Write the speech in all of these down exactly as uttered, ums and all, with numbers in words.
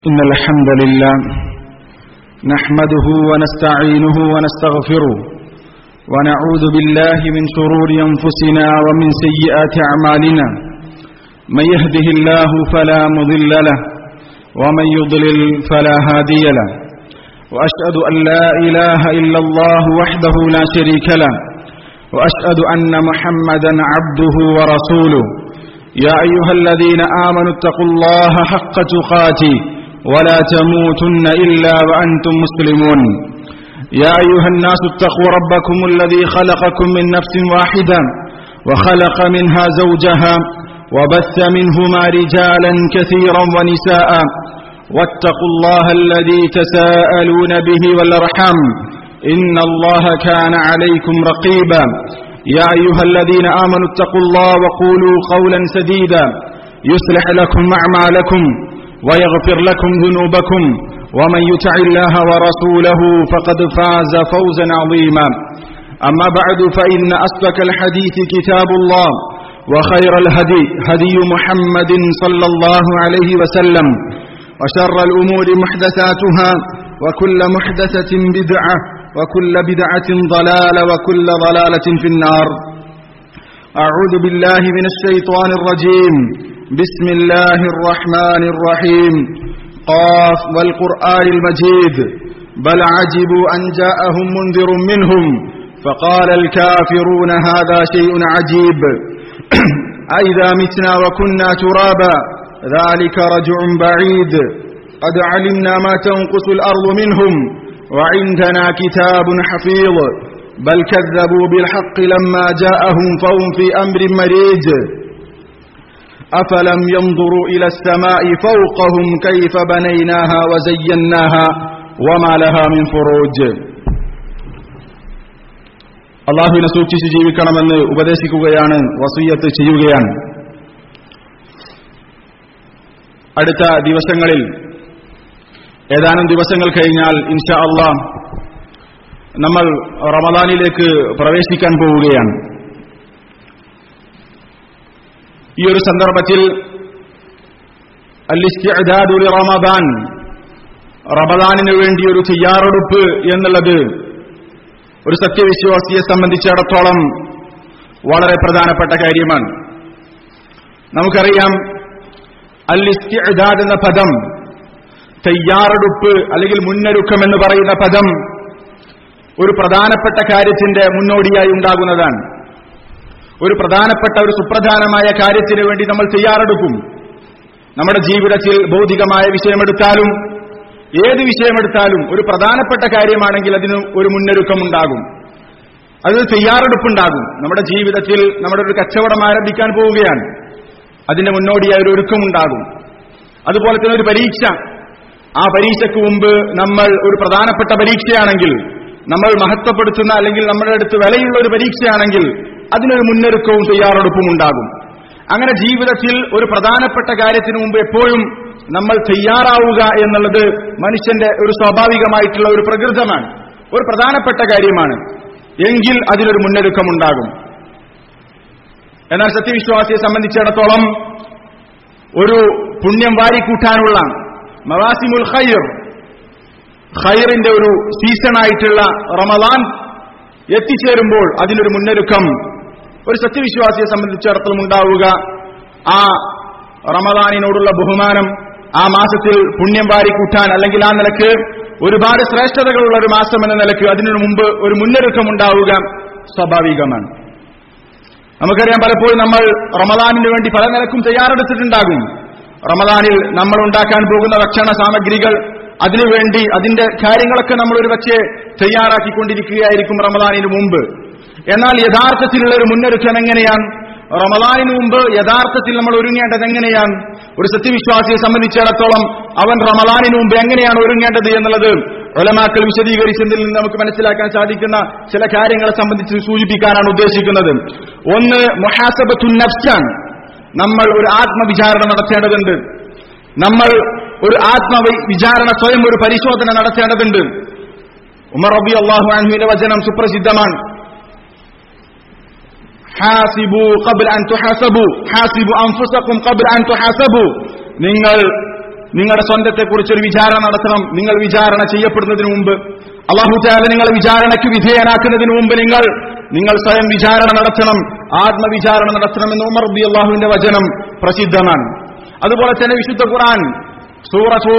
إن الحمد لله نحمده ونستعينه ونستغفره ونعوذ بالله من شرور أنفسنا ومن سيئات أعمالنا من يهده الله فلا مضل له ومن يضلل فلا هادي له وأشهد أن لا إله إلا الله وحده لا شريك له وأشهد أن محمدا عبده ورسوله يا أيها الذين آمنوا اتقوا الله حق تقاته ولا تموتن إلا وأنتم مسلمون يا أيها الناس اتقوا ربكم الذي خلقكم من نفس واحدة وخلق منها زوجها وبث منهما رجالا كثيرا ونساء واتقوا الله الذي تساءلون به والأرحام إن الله كان عليكم رقيبا يا أيها الذين آمنوا اتقوا الله وقولوا قولا سديدا يصلح لكم أعمالكم ويغفر لكم ذنوبكم ومن يطع الله ورسوله فقد فاز فوزا عظيما أما بعد فإن أصدق الحديث كتاب الله وخير الهدي هدي محمد صلى الله عليه وسلم وشر الأمور محدثاتها وكل محدثة بدعة وكل بدعة ضلالة وكل ضلالة في النار أعوذ بالله من الشيطان الرجيم بسم الله الرحمن الرحيم قاف والقرآن المجيد بل عجبوا أن جاءهم منذر منهم فقال الكافرون هذا شيء عجيب أئذا متنا وكنا ترابا ذلك رجع بعيد قد علمنا ما تنقص الأرض منهم وعندنا كتاب حفيظ بل كذبوا بالحق لما جاءهم فهم في أمر مريج أفلم ينظروا إلى السماء فوقهم كيف بنيناها وزيناها وما لها من فروج അല്ലാഹുവിനെ സൂക്ഷിച്ച് ജീവിക്കണമെന്ന് ഉപദേശിക്കുകയാണ്, വസിയ്യത്ത് ചെയ്യുകയാണ്. അടുത്ത ദിവസങ്ങളിൽ ഏതാനും ദിവസങ്ങൾ കഴിഞ്ഞാൽ ഇൻഷാ അല്ലാഹ് നമ്മൾ റമദാനിലേക്ക് പ്രവേശിക്കാൻ പോവുകയാണ്. ഈ ഒരു സന്ദർഭത്തിൽ അൽ-ഇസ്തിഅദാദു ലിറമദാൻ, റമദാനിന് വേണ്ടി ഒരു തയ്യാറെടുപ്പ് എന്നുള്ളത് ഒരു സത്യവിശ്വാസിയെ സംബന്ധിച്ചിടത്തോളം വളരെ പ്രധാനപ്പെട്ട കാര്യമാണ്. നമുക്കറിയാം, അൽ-ഇസ്തിഅദാദ് എന്ന പദം, തയ്യാറെടുപ്പ് അല്ലെങ്കിൽ മുന്നൊരുക്കം എന്ന് പറയുന്ന പദം ഒരു പ്രധാനപ്പെട്ട കാര്യത്തിന്റെ മുന്നോടിയായി ഉണ്ടാകുന്നതാണ്. ഒരു പ്രധാനപ്പെട്ട ഒരു സുപ്രധാനമായ കാര്യത്തിന് വേണ്ടി നമ്മൾ തയ്യാറെടുക്കും. നമ്മുടെ ജീവിതത്തിൽ ഭൗതികമായ വിഷയമെടുത്താലും ഏത് വിഷയമെടുത്താലും ഒരു പ്രധാനപ്പെട്ട കാര്യമാണെങ്കിൽ അതിന് ഒരു മുന്നൊരുക്കമുണ്ടാകും, അതിന് തയ്യാറെടുപ്പുണ്ടാകും. നമ്മുടെ ജീവിതത്തിൽ നമ്മുടെ ഒരു കച്ചവടം ആരംഭിക്കാൻ പോവുകയാണ്, അതിന്റെ മുന്നോടിയായ ഒരു ഒരുക്കമുണ്ടാകും. അതുപോലെ തന്നെ ഒരു പരീക്ഷ, ആ പരീക്ഷയ്ക്ക് മുമ്പ് നമ്മൾ ഒരു പ്രധാനപ്പെട്ട പരീക്ഷയാണെങ്കിൽ, നമ്മൾ മഹത്വപ്പെടുത്തുന്ന അല്ലെങ്കിൽ നമ്മുടെ അടുത്ത് വിലയുള്ള ഒരു പരീക്ഷയാണെങ്കിൽ അതിനൊരു മുന്നൊരുക്കവും തയ്യാറെടുപ്പും ഉണ്ടാകും. അങ്ങനെ ജീവിതത്തിൽ ഒരു പ്രധാനപ്പെട്ട കാര്യത്തിന് മുമ്പ് എപ്പോഴും നമ്മൾ തയ്യാറാവുക എന്നുള്ളത് മനുഷ്യന്റെ ഒരു സ്വാഭാവികമായിട്ടുള്ള ഒരു പ്രകൃതമാണ്, ഒരു പ്രധാനപ്പെട്ട കാര്യമാണ്. എങ്കിൽ അതിനൊരു മുന്നൊരുക്കമുണ്ടാകും. എന്നാൽ സത്യവിശ്വാസിയെ സംബന്ധിച്ചിടത്തോളം ഒരു പുണ്യം വാരിക്കൂട്ടാനുള്ള മവാസിമുൽ ഖൈർ, ഖൈറിന്റെ ഒരു സീസണായിട്ടുള്ള റമദാൻ എത്തിച്ചേരുമ്പോൾ അതിനൊരു മുന്നൊരുക്കം ഒരു സത്യവിശ്വാസിയെ സംബന്ധിച്ചിടത്തോളം ഉണ്ടാവുക. ആ റമദാനിനോടുള്ള ബഹുമാനം, ആ മാസത്തിൽ പുണ്യം വാരിക്കൂട്ടാൻ അല്ലെങ്കിൽ ആ നിലക്ക് ഒരുപാട് ശ്രേഷ്ഠതകളുള്ള ഒരു മാസം എന്ന നിലക്ക് അതിനു മുമ്പ് ഒരു മുന്നൊരുക്കം ഉണ്ടാവുക സ്വാഭാവികമാണ്. നമുക്കറിയാം, പലപ്പോഴും നമ്മൾ റമദാനിന് വേണ്ടി പല നിലക്കും തയ്യാറെടുത്തിട്ടുണ്ടാകും. റമദാനിൽ നമ്മൾ ഉണ്ടാക്കാൻ പോകുന്ന ഭക്ഷണ സാമഗ്രികൾ, അതിനുവേണ്ടി അതിന്റെ കാര്യങ്ങളൊക്കെ നമ്മൾ ഒരു പക്ഷേ തയ്യാറാക്കിക്കൊണ്ടിരിക്കുകയായിരിക്കും റമദാനിന് മുമ്പ്. എന്നാൽ യഥാർത്ഥത്തിലുള്ള ഒരു മുന്നൊരുക്കം എങ്ങനെയാണ്? റമദാനിന് മുമ്പ് യഥാർത്ഥത്തിൽ നമ്മൾ ഒരുങ്ങേണ്ടത് എങ്ങനെയാണ്? ഒരു സത്യവിശ്വാസിയെ സംബന്ധിച്ചിടത്തോളം അവൻ റമദാനിന് മുമ്പ് എങ്ങനെയാണ് ഒരുങ്ങേണ്ടത് എന്നുള്ളത് ഉലമാക്കൾ വിശദീകരിച്ചതിൽ നിന്ന് നമുക്ക് മനസ്സിലാക്കാൻ സാധിക്കുന്ന ചില കാര്യങ്ങളെ സംബന്ധിച്ച് സൂചിപ്പിക്കാനാണ് ഉദ്ദേശിക്കുന്നത്. ഒന്ന്, മുഹാസബത്തുൻ നഫ്സാൻ, നമ്മൾ ഒരു ആത്മവിചാരണ നടത്തേണ്ടതുണ്ട്. നമ്മൾ ഒരു ആത്മവിചാരണ, സ്വയം ഒരു പരിശോധന നടത്തേണ്ടതുണ്ട്. ഉമർ റളിയല്ലാഹു അൻഹുവിന്റെ വചനം സുപ്രസിദ്ധമാണ്, ഹാസിബു ഖബ്ല അൻ തുഹാസബു ഹാസിബു അൻഫുസകും ഖബ്ല അൻ തുഹാസബു, നിങ്ങൾ നിങ്ങളുടെ സ്വന്തത്തെക്കുറിച്ചൊരു വിചാരണ നടത്തണം. നിങ്ങൾ വിചാരണ ചെയ്യപ്പെടുന്നതിന് മുമ്പ്, അല്ലാഹു തആല നിങ്ങളെ വിചാരണയ്ക്ക് വിധേയനാക്കുന്നതിന് മുമ്പ് നിങ്ങൾ നിങ്ങൾ സ്വയം വിചാരണ നടത്തണം, ആത്മവിചാരണ നടത്തണമെന്ന് ഉമർ റളിയല്ലാഹുവിന്റെ വചനം പ്രസിദ്ധമാണ്. അതുപോലെ തന്നെ വിശുദ്ധ ഖുർആൻ സൂറത്തു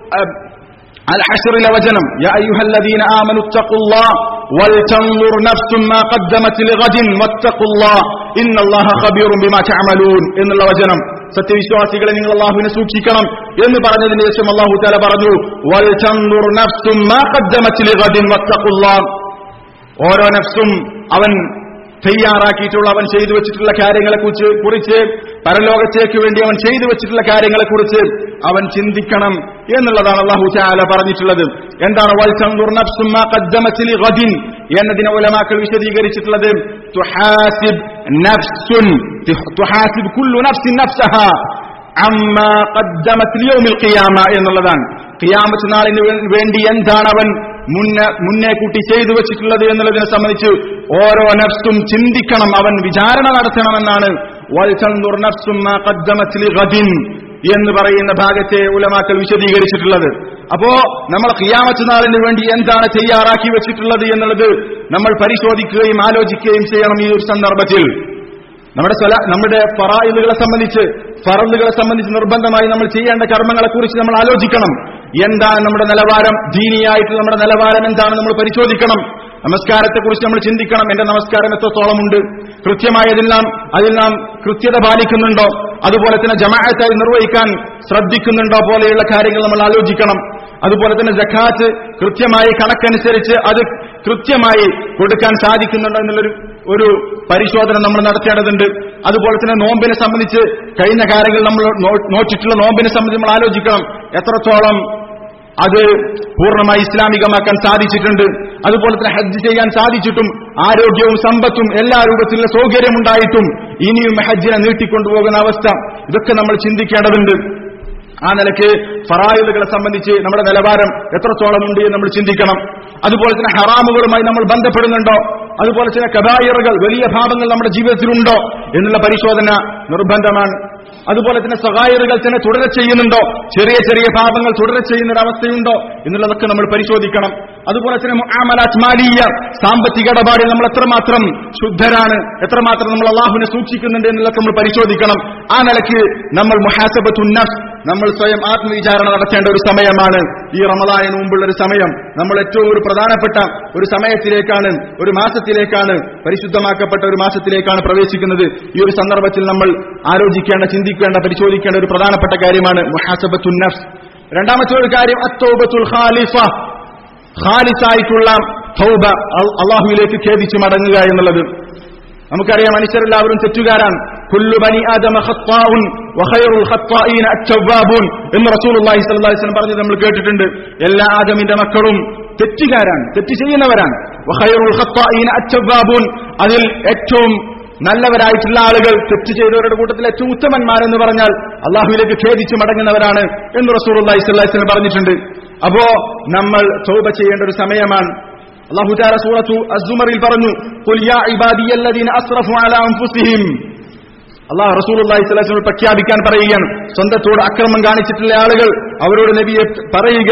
അൽ ഹശ്റിലെ വചനം, യാ അയ്യുഹല്ലദീന ആമനു തഖുല്ലാഹ വൽതൻദുർ നഫ്സും മാ ഖദ്ദമത് ലിഗദിൻ വത്തഖുല്ലാഹ ഇന്നല്ലാഹ ഖബീറുൻ ബിമാ തഅമലൂൻ എന്നുള്ള വചനം, സത്യവിശ്വാസികളെ നിങ്ങൾ അല്ലാഹുവിനെ സൂക്ഷിക്കണം എന്ന് പറഞ്ഞതിന് ശേഷം അല്ലാഹു തആല പറഞ്ഞു, വൽതൻദുർ നഫ്സും മാ ഖദ്ദമത് ലിഗദിൻ വത്തഖുല്ലാഹ, ഓരോ നഫ്സും അവൻ തയ്യാറാക്കിയിട്ടുള്ള, അവൻ ചെയ്തു വെച്ചിട്ടുള്ള കാര്യങ്ങളെ കുറിച്ച് കുറിച്ച് പരലോകത്തേക്ക് വേണ്ടി അവൻ ചെയ്തു വെച്ചിട്ടുള്ള കാര്യങ്ങളെ കുറിച്ച് അവൻ ചിന്തിക്കണം എന്നുള്ളതാണ് അല്ലാഹു തആല പറഞ്ഞിട്ടുള്ളത്. എന്താണ് വൽതൻദുർ നഫ്സും മാ ഖദ്ദമത് ലിഗദിൻ എന്നതിനെ ഉലമാക്കൾ വിശദീകരിച്ചിട്ടുള്ളത്, തുഹാസിബ് നഫ്സുൻ തുഹാസിബ് കുല്ലു നഫ്സിൻ നഫ്സഹാ അമ്മാ ഖദ്ദമത് ലിയൗമിൽ ഖിയാമ എന്നുള്ളതാണ്. ഖിയാമത്ത് നാളിന് വേണ്ടി എന്താണ് അവൻ മുന്നേ മുന്നേ കൂട്ടി ചെയ്തു വെച്ചിട്ടുള്ളത് എന്നുള്ളതിനെ സംബന്ധിച്ച് ഓരോ നഫ്സും ചിന്തിക്കണം, അവൻ വിചാരണ നടത്തണമെന്നാണ് വൽതൻദുർ നഫ്സും മാ ഖദ്ദമത് ലിഗദിൻ എന്ന് പറയുന്ന ഭാഗത്തെ ഉലമാക്കൾ വിശദീകരിച്ചിട്ടുള്ളത്. അപ്പോ നമ്മൾ ഖിയാമത്ത് നാളിന് വേണ്ടി എന്താണ് തയ്യാറാക്കി വെച്ചിട്ടുള്ളത് എന്നുള്ളത് നമ്മൾ പരിശോധിക്കുകയും ആലോചിക്കുകയും ചെയ്യണം. ഈ ഒരു സന്ദർഭത്തിൽ നമ്മുടെ നമ്മുടെ ഫറായിലുകളെ സംബന്ധിച്ച് ഫറലുകളെ സംബന്ധിച്ച് നിർബന്ധമായി നമ്മൾ ചെയ്യേണ്ട കർമ്മങ്ങളെ കുറിച്ച് നമ്മൾ ആലോചിക്കണം. എന്താണ് നമ്മുടെ നിലവാരം, ദീനിയായിട്ട് നമ്മുടെ നിലവാരം എന്താണ് നമ്മൾ പരിശോധിക്കണം. നമസ്കാരത്തെക്കുറിച്ച് നമ്മൾ ചിന്തിക്കണം, എന്റെ നമസ്കാരം എത്രത്തോളം ഉണ്ട്, കൃത്യമായി അതിൽ നാം അതിൽ നാം കൃത്യത പാലിക്കുന്നുണ്ടോ, അതുപോലെ തന്നെ ജമാഅത്തായി നിർവഹിക്കാൻ ശ്രദ്ധിക്കുന്നുണ്ടോ പോലെയുള്ള കാര്യങ്ങൾ നമ്മൾ ആലോചിക്കണം. അതുപോലെ തന്നെ സക്കാത്ത് കൃത്യമായി കണക്കനുസരിച്ച് അത് കൃത്യമായി കൊടുക്കാൻ സാധിക്കുന്നുണ്ടോ എന്നുള്ളൊരു ഒരു പരിശോധന നമ്മൾ നടത്തേണ്ടതുണ്ട്. അതുപോലെ തന്നെ നോമ്പിനെ സംബന്ധിച്ച് കഴിഞ്ഞ കാര്യങ്ങൾ നമ്മൾ നോറ്റിട്ടുള്ള നോമ്പിനെ സംബന്ധിച്ച് നമ്മൾ ആലോചിക്കണം, എത്രത്തോളം അത് പൂർണ്ണമായി ഇസ്ലാമികമാക്കാൻ സാധിച്ചിട്ടുണ്ട്. അതുപോലെ തന്നെ ഹജ്ജ് ചെയ്യാൻ സാധിച്ചിട്ടും ആരോഗ്യവും സമ്പത്തും എല്ലാ രൂപത്തിലുള്ള സൗകര്യമുണ്ടായിട്ടും ഇനിയും ഹജ്ജിനെ നീട്ടിക്കൊണ്ടുപോകുന്ന അവസ്ഥ, ഇതൊക്കെ നമ്മൾ ചിന്തിക്കേണ്ടതുണ്ട്. ആ നിലയ്ക്ക് ഫറായിലുകളെ സംബന്ധിച്ച് നമ്മുടെ നിലവാരം എത്രത്തോളം ഉണ്ട് എന്ന് നമ്മൾ ചിന്തിക്കണം. അതുപോലെ തന്നെ ഹറാമുകളുമായി നമ്മൾ ബന്ധപ്പെടുന്നുണ്ടോ, അതുപോലെ തന്നെ കബായിറുകൾ വലിയ പാപങ്ങൾ നമ്മുടെ ജീവിതത്തിലുണ്ടോ എന്നുള്ള പരിശോധന നിർബന്ധമാണ്. അതുപോലെ തന്നെ സഗായിറുകൾ തന്നെ തുടരെ ചെയ്യുന്നുണ്ടോ, ചെറിയ ചെറിയ പാപങ്ങൾ തുടരെ ചെയ്യുന്ന ഒരു അവസ്ഥയുണ്ടോ എന്നുള്ളതൊക്കെ നമ്മൾ പരിശോധിക്കണം. അതുപോലെ തന്നെ മുആമലാത്ത് മാലിയ, സാമ്പത്തിക ഇടപാടിൽ നമ്മൾ എത്രമാത്രം ശുദ്ധരാണ്, എത്രമാത്രം നമ്മൾ അല്ലാഹുവിനെ സൂക്ഷിക്കുന്നുണ്ട് എന്നുള്ളതൊക്കെ നമ്മൾ പരിശോധിക്കണം. ആ നിലയ്ക്ക് നമ്മൾ മുഹാസബത്തുൻ നഫ്സ്, നമ്മൾ സ്വയം ആത്മവിചാരണ നടത്തേണ്ട ഒരു സമയമാണ് ഈ റമദാനിന് മുമ്പുള്ള ഒരു സമയം. നമ്മൾ ഏറ്റവും ഒരു പ്രധാനപ്പെട്ട ഒരു സമയത്തിലേക്കാണ്, ഒരു മാസത്തിലേക്കാണ്, പരിശുദ്ധമാക്കപ്പെട്ട ഒരു മാസത്തിലേക്കാണ് പ്രവേശിക്കുന്നത്. ഈ ഒരു സന്ദർഭത്തിൽ നമ്മൾ ആലോചിക്കേണ്ട, ചിന്തിക്കേണ്ട, പരിശോധിക്കേണ്ട ഒരു പ്രധാനപ്പെട്ട കാര്യമാണ് മുഹാസബത്തുൻ നഫ്സ്. രണ്ടാമത്തെ ഒരു കാര്യം അത്തൗബത്തുൽ ഖാലിസ, ഖാലിസായിട്ടുള്ള തൗബ, അല്ലാഹുവിലേക്ക് ഖേദിച്ച് മടങ്ങുക എന്നുള്ളത്. നമുക്കറിയാം, മനുഷ്യരെല്ലാവരും തെറ്റുകാരാണ്. കുല്ലു ബനി ആദമ ഖത്താഉൻ വഖൈറുൽ ഖത്താഈന അത്തവ്വാബൂൻ എന്ന് റസൂലുള്ളാഹി സ്വല്ലല്ലാഹു അലൈഹി വസല്ലം പറഞ്ഞത് നമ്മൾ കേട്ടിട്ടുണ്ട്. എല്ലാ ആദമിന്റെ മക്കളും തെറ്റുകാരാണ്, തെറ്റ് ചെയ്യുന്നവരാണ്. വഖൈറുൽ ഖത്താഈന അത്തവ്വാബൂൻ, അതിൽ ഏറ്റവും നല്ലവരായിട്ടുള്ള ആളുകൾ, തെറ്റ് ചെയ്തവരുടെ കൂട്ടത്തിൽ ഏറ്റവും ഉത്തമന്മാരെന്ന് പറഞ്ഞാൽ അല്ലാഹുവിലേക്ക് ഖേദിച്ച് മടങ്ങുന്നവരാണ് എന്ന് റസൂലുള്ളാഹി സ്വല്ലല്ലാഹു അലൈഹി വസല്ലം പറഞ്ഞിട്ടുണ്ട്. അപ്പോ നമ്മൾ തൗബ ചെയ്യേണ്ട ഒരു സമയമാണ്. അല്ലാഹു തആല സൂറത്തു അസ്-സുമറിൽ പറഞ്ഞു, ഖുൽ യാ ഇബാദിയല്ലദീന അസ്റഫു അലാ അൻഫുസിഹിം. അല്ലാഹു റസൂലുള്ളാഹി സ്വല്ലല്ലാഹു അലൈഹി വസല്ലം പ്രഖ്യാപിക്കാൻ പറയുകയാണ്, സ്വന്തത്തോട് അക്രമം കാണിച്ചിട്ടുള്ള ആളുകൾ അവരോട് നബിയെ പറയുക,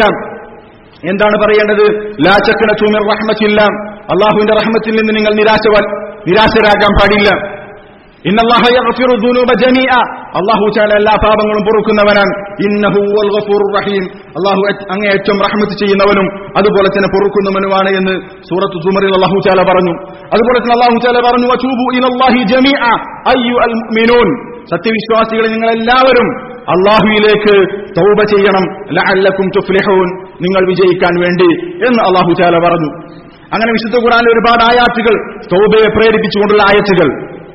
എന്താണ് പറയേണ്ടത്? ലാ തഖ്നതു മിർ റഹ്മത്തില്ലാ, അല്ലാഹുവിന്റെ റഹ്മത്തിൽ നിന്ന് നിങ്ങൾ നിരാശ നിരാശരാകാൻ പാടില്ല. ഇന്നല്ലാഹ യഗ്ഫിറു ദുനൂബ ജമീഅ, അല്ലാഹു തആല എല്ലാ പാപങ്ങളും പൊറുക്കുന്നവനാണ്. ഇന്നഹു വൽ ഗഫൂറുർ റഹീം, അല്ലാഹു അങ്ങേയറ്റം റഹ്മത്ത് ചെയ്യുന്നവനും അതുപോലെ തന്നെ പൊറുക്കുന്നവനുമാണ് എന്ന് സൂറത്തു സുമറിൽ അല്ലാഹു തആല പറഞ്ഞു. അതുപോലെ തന്നെ അല്ലാഹു തആല പറഞ്ഞു, വതൂബു ഇലല്ലാഹി ജമീഅ അയ്യുൽ മുഅ്മിനൂൻ, സത്യവിശ്വാസികളെ നിങ്ങൾ എല്ലാവരും അല്ലാഹുവിലേക്ക് തൗബ ചെയ്യണം, ലഅല്ലക്കും തുഫ്ലിഹൂൻ, നിങ്ങൾ വിജയിക്കാൻ വേണ്ടി എന്ന് അല്ലാഹു തആല പറഞ്ഞു. അങ്ങനെ വിശുദ്ധ ഖുർആനിൽ ഒരുപാട് ആയാത്തുകൾ, തൗബയെ പ്രേരിപ്പിച്ചുകൊണ്ടുള്ള ആയത്തുകൾ.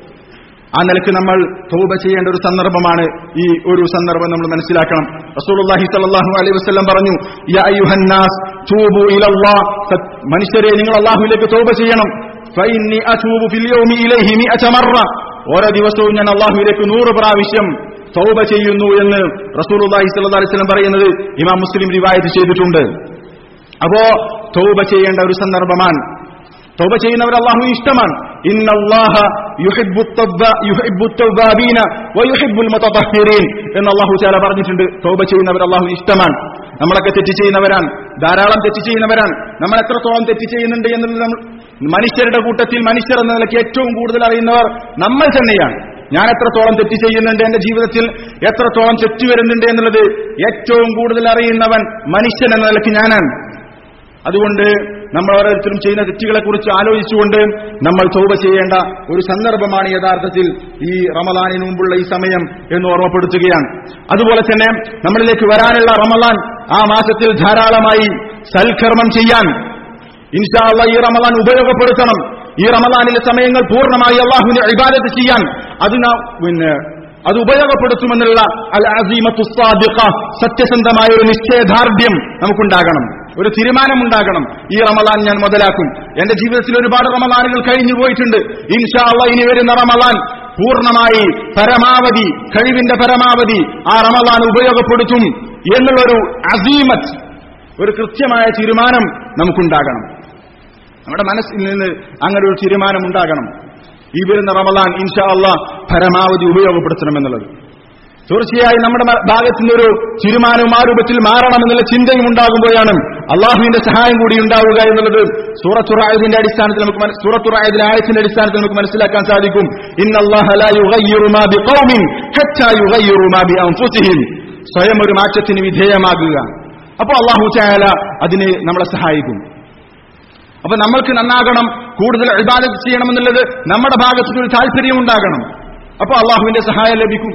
ആ നിലയ്ക്ക് നമ്മൾ തൗബ ചെയ്യേണ്ട ഒരു സന്ദർഭമാണ് ഈ ഒരു സന്ദർഭം നമ്മൾ മനസ്സിലാക്കണം. റസൂലുള്ളാഹി സ്വല്ലല്ലാഹു അലൈഹി വസല്ലം പറഞ്ഞു, യാ അയ്യുഹന്നാസ് തൂബു ഇലല്ലാഹ്, മനുഷ്യരെ നിങ്ങൾ അല്ലാഹുവിലേക്ക് തൗബ ചെയ്യണം. ഫഇന്നി അതൂബു ഫിൽ യൗമി ഇലൈഹി മിഅത മറ, ഓരോ ദിവസവും ഞാൻ അല്ലാഹുവിലേക്ക് നൂറ് പ്രാവശ്യം തൗബ ചെയ്യുന്നു എന്ന് റസൂലുള്ളാഹി സ്വല്ലല്ലാഹു അലൈഹി വസല്ലം പറയുന്നത് ഇമാം മുസ്ലിം റിവായത്ത് ചെയ്തിട്ടുണ്ട്. അപ്പോ തൗബ ചെയ്യേണ്ട ഒരു സന്ദർഭമാണ്. തൗബ ചെയ്യുന്നവർ അല്ലാഹുവിന് ഇഷ്ടമാണ്. ഇന്നല്ലാഹ യുഹിബ്ബുത് തൗബാബീന വയുഹിബ്ബുൽ മുതതഹ്ഹിരീൻ എന്ന് അല്ലാഹു തആല പറഞ്ഞിട്ടുണ്ട്. തൗബ ചെയ്യുന്നവർ അല്ലാഹുവിന് ഇഷ്ടമാണ്. നമ്മളൊക്കെ തെറ്റ് ചെയ്യുന്നവരാണ്, ധാരാളം തെറ്റ് ചെയ്യുന്നവരാണ്. നമ്മൾ എത്രത്തോളം തെറ്റ് ചെയ്യുന്നുണ്ട് എന്നുള്ളത് നമ്മൾ മനുഷ്യരുടെ കൂട്ടത്തിൽ മനുഷ്യർ എന്ന നിലയ്ക്ക് ഏറ്റവും കൂടുതൽ അറിയുന്നവർ നമ്മൾ തന്നെയാണ്. ഞാൻ എത്രത്തോളം തെറ്റ് ചെയ്യുന്നുണ്ട്, എന്റെ ജീവിതത്തിൽ എത്രത്തോളം തെറ്റ് വരുന്നുണ്ട് എന്നുള്ളത് ഏറ്റവും കൂടുതൽ അറിയുന്നവൻ മനുഷ്യൻ എന്ന നിലയ്ക്ക് ഞാനാണ്. അതുകൊണ്ട് നമ്മൾ ഓരോരുത്തരും ചെയ്യുന്ന തെറ്റുകളെ കുറിച്ച് ആലോചിച്ചുകൊണ്ട് നമ്മൾ തൗബ ചെയ്യേണ്ട ഒരു സന്ദർഭമാണ് യഥാർത്ഥത്തിൽ ഈ റമളാനിന് മുമ്പുള്ള ഈ സമയം എന്ന് ഓർമ്മപ്പെടുത്തുകയാണ്. അതുപോലെ തന്നെ നമ്മളിലേക്ക് വരാനുള്ള റമളാൻ, ആ മാസത്തിൽ ധാരാളമായി സൽക്കർമ്മം ചെയ്യാൻ ഇൻഷാ അല്ലാഹ് ഈ റമളാൻ ഉപയോഗപ്പെടുത്തണം. ഈ റമളാനിലെ സമയങ്ങൾ പൂർണ്ണമായി അല്ലാഹുവിനെ ഇബാദത്ത് ചെയ്യാൻ അതിന് പിന്നെ അത് ഉപയോഗപ്പെടുത്തുമെന്നുള്ള അൽ അസീമത്തു സാദിഖ, സത്യസന്ധമായ ഒരു നിശ്ചയദാർഢ്യം നമുക്കുണ്ടാകണം, ഒരു തീരുമാനമുണ്ടാകണം. ഈ റമളാൻ ഞാൻ മുതലാക്കും. എന്റെ ജീവിതത്തിൽ ഒരുപാട് റമളാനുകൾ കഴിഞ്ഞു പോയിട്ടുണ്ട്. ഇൻഷാ അല്ലാഹ് ഇനി വരുന്ന റമളാൻ പൂർണ്ണമായി പരമാവധി കഴിവിന്റെ പരമാവധി ആ റമളാൻ ഉപയോഗപ്പെടുത്തും എന്നുള്ളൊരു അസീമത്ത്, ഒരു കൃത്യമായ തീരുമാനം നമുക്കുണ്ടാകണം. നമ്മുടെ മനസ്സിൽ നിന്ന് അങ്ങനെ ഒരു തീരുമാനം ഉണ്ടാകണം. ഈ വരുന്ന റമളാൻ ഇൻഷാ അല്ലാഹ് പരമാവധി ഉപയോഗപ്പെടുത്തണമെന്നുള്ളത്. തീർച്ചയായും നമ്മുടെ ഭാഗത്തു നിന്നൊരു തീരുമാനവും ആ രൂപത്തിൽ മാറണമെന്നുള്ള ചിന്തയും ഉണ്ടാകുമ്പോഴാണ് അള്ളാഹുവിന്റെ സഹായം കൂടി ഉണ്ടാവുക എന്നുള്ളത് സൂറത്തുർ റഅദിന്റെ അടിസ്ഥാനത്തിൽ നമുക്ക് സൂറത്തുർ റഅദിലെ ആയത്തിന്റെ അടിസ്ഥാനത്തിൽ നമുക്ക് മനസ്സിലാക്കാൻ സാധിക്കും. ഇന്നല്ലാഹ ലാ യുഗയ്യിറു മാ ബിഖൗമിൻ ഹത്താ യുഗയ്യിറു മാ ബിഅൻഫുസിഹിം. സ്വയം ഒരു മാറ്റത്തിന് വിധേയമാകുക. അപ്പോൾ അല്ലാഹു തആല അതിന് നമ്മളെ സഹായിക്കും. അപ്പൊ നമ്മൾക്ക് നന്നാകണം, കൂടുതൽ ഇബാദത്ത് ചെയ്യണമെന്നുള്ളത് നമ്മുടെ ഭാഗത്ത് ഒരു താല്പര്യം ഉണ്ടാകണം. അപ്പോൾ അള്ളാഹുവിന്റെ സഹായം ലഭിക്കും.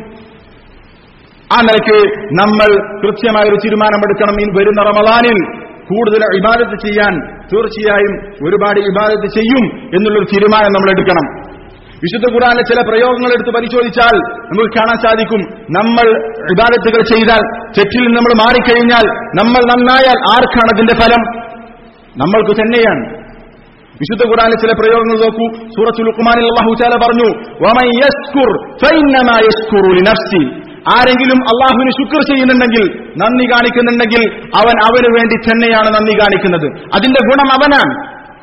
ആ നിലയ്ക്ക് നമ്മൾ കൃത്യമായ ഒരു തീരുമാനമെടുക്കണം. ഈ വരുന്ന റമളാനിൽ കൂടുതൽ ഇബാദത്ത് ചെയ്യാൻ തീർച്ചയായും ഒരുപാട് ഇബാദത്ത് ചെയ്യും എന്നുള്ളൊരു തീരുമാനം നമ്മൾ എടുക്കണം. വിശുദ്ധ ഖുർആനിലെ ചില പ്രയോഗങ്ങൾ എടുത്ത് പരിശോധിച്ചാൽ നമുക്ക് കാണാൻ സാധിക്കും, നമ്മൾ ഇബാദത്തുകൾ ചെയ്താൽ, തെറ്റിൽ നിന്ന് നമ്മൾ മാറിക്കഴിഞ്ഞാൽ, നമ്മൾ നന്നായാൽ ആർക്കാണ് അതിന്റെ ഫലം? നമ്മൾക്ക് തന്നെയാണ്. വിശുദ്ധ ഖുർആനിലെ ചില പ്രയോഗങ്ങൾ നോക്കൂ. സൂറത്തുൽ ലുഖ്മാനിൽ അല്ലാഹു തആല പറഞ്ഞു, വമൻ യസ്കുർ ഫഇന്നമാ യസ്കുറു ലിനഫ്സി. ആരെങ്കിലും അള്ളാഹുവിന് ശുക്ർ ചെയ്യുന്നുണ്ടെങ്കിൽ, നന്ദി കാണിക്കുന്നുണ്ടെങ്കിൽ, അവൻ അവന് വേണ്ടി തന്നെയാണ് നന്ദി കാണിക്കുന്നത്. അതിന്റെ ഗുണം അവനാണ്.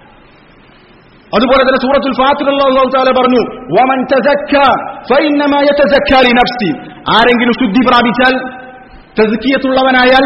അതുപോലെ തന്നെ സൂറത്തുൽ ഫാത്തിറിൽ അല്ലാഹു തആല പറഞ്ഞു, വമൻ തസക്ക ഫഇന്നമാ യതസക്ക ലിനഫ്സി. ആരെങ്കിലും ശുദ്ധി പ്രാപിച്ചാൽ, തസ്കിയത്തുള്ളവനായാൽ,